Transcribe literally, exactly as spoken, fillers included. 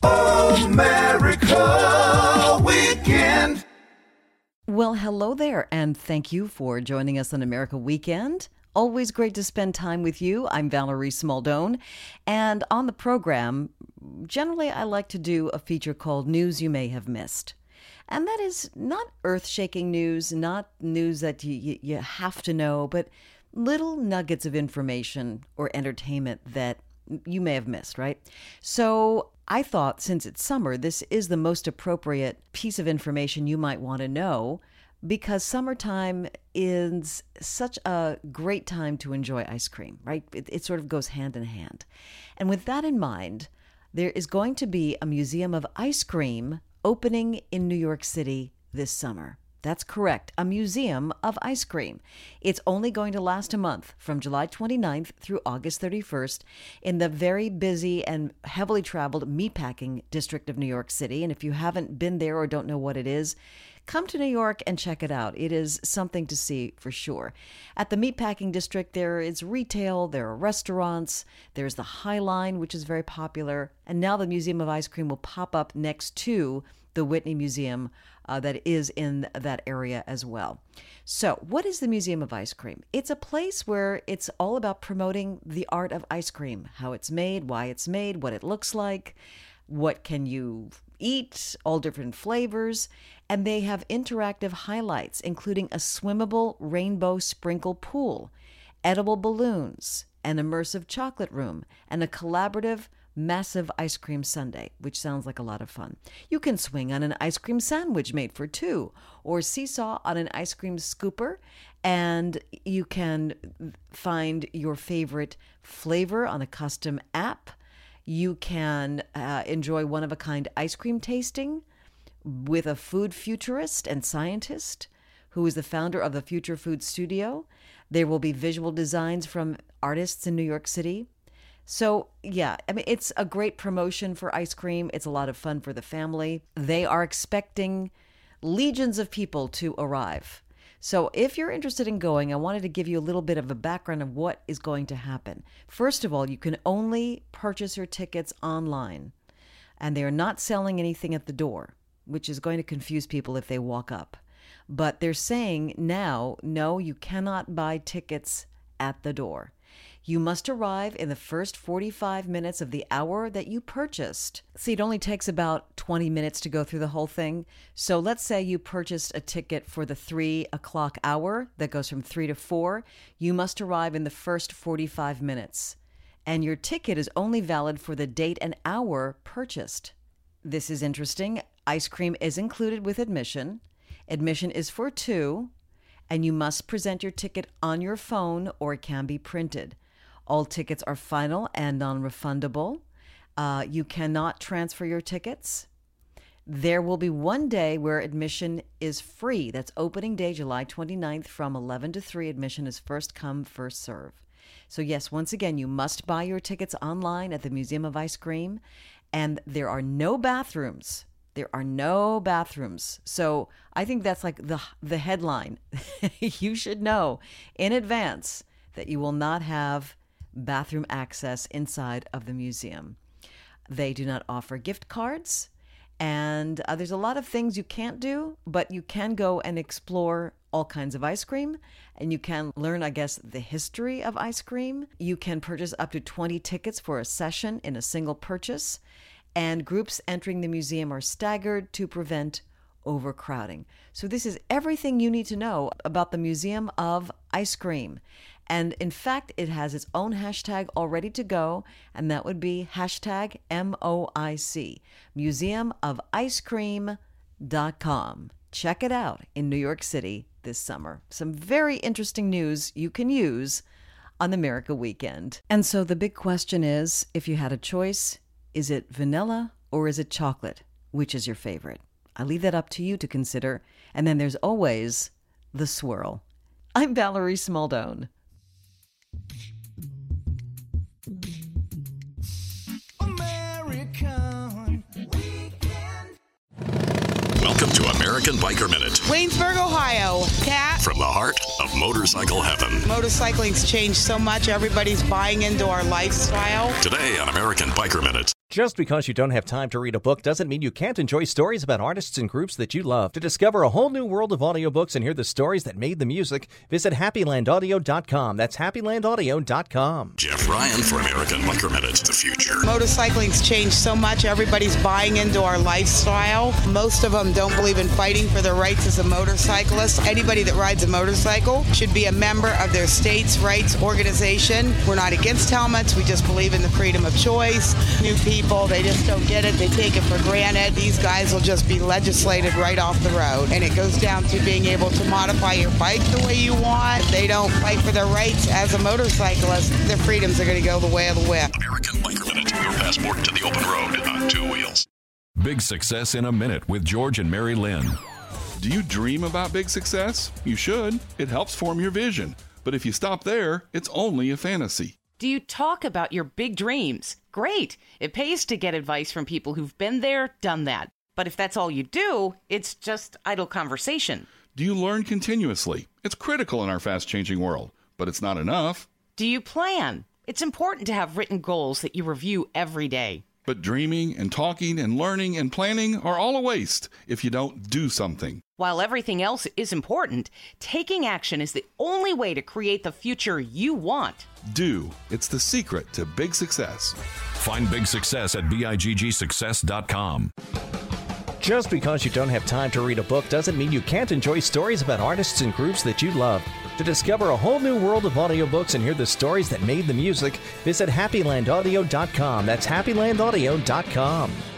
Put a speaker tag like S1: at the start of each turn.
S1: America Weekend.
S2: Well, hello there, and thank you for joining us on America Weekend. Always great to spend time with you. I'm Valerie Smaldone, and on the program, generally I like to do a feature called News You May Have Missed. And that is not earth-shaking news, not news that you, you have to know, but little nuggets of information or entertainment that you may have missed, right? So I thought since it's summer, this is the most appropriate piece of information you might want to know, because summertime is such a great time to enjoy ice cream, right? It, it sort of goes hand in hand. And with that in mind, there is going to be a museum of ice cream opening in New York City this summer. That's correct, a museum of ice cream. It's only going to last a month, from July twenty-ninth through August thirty-first, in the very busy and heavily traveled Meatpacking District of New York City. And if you haven't been there or don't know what it is, come to New York and check it out. It is something to see for sure. At the Meatpacking District, there is retail, there are restaurants, there's the High Line, which is very popular, and now the Museum of Ice Cream will pop up next to the Whitney Museum uh, that is in that area as well. So what is the Museum of Ice Cream? It's a place where it's all about promoting the art of ice cream, how it's made, why it's made, what it looks like, what can you eat, all different flavors, and they have interactive highlights, including a swimmable rainbow sprinkle pool, edible balloons, an immersive chocolate room, and a collaborative massive ice cream sundae, which sounds like a lot of fun. You can swing on an ice cream sandwich made for two, or seesaw on an ice cream scooper, and you can find your favorite flavor on a custom app. You can uh, enjoy one-of-a-kind ice cream tasting with a food futurist and scientist who is the founder of the Future Food Studio. There will be visual designs from artists in New York City. So, yeah, I mean, it's a great promotion for ice cream. It's a lot of fun for the family. They are expecting legions of people to arrive. So if you're interested in going, I wanted to give you a little bit of a background of what is going to happen. First of all, you can only purchase your tickets online, and they are not selling anything at the door, which is going to confuse people if they walk up. But they're saying now, no, you cannot buy tickets at the door. You must arrive in the first forty-five minutes of the hour that you purchased. See, it only takes about twenty minutes to go through the whole thing. So let's say you purchased a ticket for the three o'clock hour that goes from three to four. You must arrive in the first forty-five minutes. And your ticket is only valid for the date and hour purchased. This is interesting. Ice cream is included with admission. Admission is for two, and you must present your ticket on your phone or it can be printed. All tickets are final and non-refundable. Uh, you cannot transfer your tickets. There will be one day where admission is free. That's opening day, July twenty-ninth, from eleven to three. Admission is first come, first serve. So yes, once again, you must buy your tickets online at the Museum of Ice Cream, and there are no bathrooms. There are no bathrooms. So I think that's like the the headline. You should know in advance that you will not have bathroom access inside of the museum. They do not offer gift cards, and uh, there's a lot of things you can't do, but you can go and explore all kinds of ice cream, and you can learn, I guess, the history of ice cream. You can purchase up to twenty tickets for a session in a single purchase, and groups entering the museum are staggered to prevent overcrowding. So this is everything you need to know about the Museum of Ice Cream. And in fact, it has its own hashtag all ready to go, and that would be hashtag M O I C, museum of ice cream dot com. Check it out in New York City this summer. Some very interesting news you can use on America Weekend. And so the big question is, if you had a choice, is it vanilla or is it chocolate? Which is your favorite? I leave that up to you to consider. And then there's always the swirl. I'm Valerie Smaldone.
S1: American Weekend.
S3: Welcome to American Biker Minute.
S4: Waynesburg, Ohio. Cat.
S3: From the heart of motorcycle heaven.
S4: Motorcycling's changed so much. Everybody's buying into our lifestyle.
S3: Today on American Biker Minute.
S5: Just because you don't have time to read a book doesn't mean you can't enjoy stories about artists and groups that you love. To discover a whole new world of audiobooks and hear the stories that made the music, visit happy land audio dot com. That's happy land audio dot com.
S3: Jeff Ryan for American Biker Minute. The future.
S4: Motorcycling's changed so much. Everybody's buying into our lifestyle. Most of them don't believe in fighting for their rights as a motorcyclist. Anybody that rides a motorcycle should be a member of their state's rights organization. We're not against helmets. We just believe in the freedom of choice. New people, they just don't get it. They take it for granted. These guys will just be legislated right off the road. And it goes down to being able to modify your bike the way you want. They don't fight for their rights as a motorcyclist. Their freedoms are going to go the way of the wind.
S3: American Biker Minute, your passport to the open road on two wheels.
S6: Big Success in a Minute with George and Mary Lynn.
S7: Do you dream about big success? You should. It helps form your vision. But if you stop there, it's only a fantasy.
S8: Do you talk about your big dreams? Great. It pays to get advice from people who've been there, done that. But if that's all you do, it's just idle conversation.
S7: Do you learn continuously? It's critical in our fast-changing world, but it's not enough.
S8: Do you plan? It's important to have written goals that you review every day.
S7: But dreaming and talking and learning and planning are all a waste if you don't do something.
S8: While everything else is important, taking action is the only way to create the future you want.
S7: Do. It's the secret to big success.
S6: Find Big Success at big success dot com.
S5: Just because you don't have time to read a book doesn't mean you can't enjoy stories about artists and groups that you love. To discover a whole new world of audiobooks and hear the stories that made the music, visit happy land audio dot com. That's happy land audio dot com.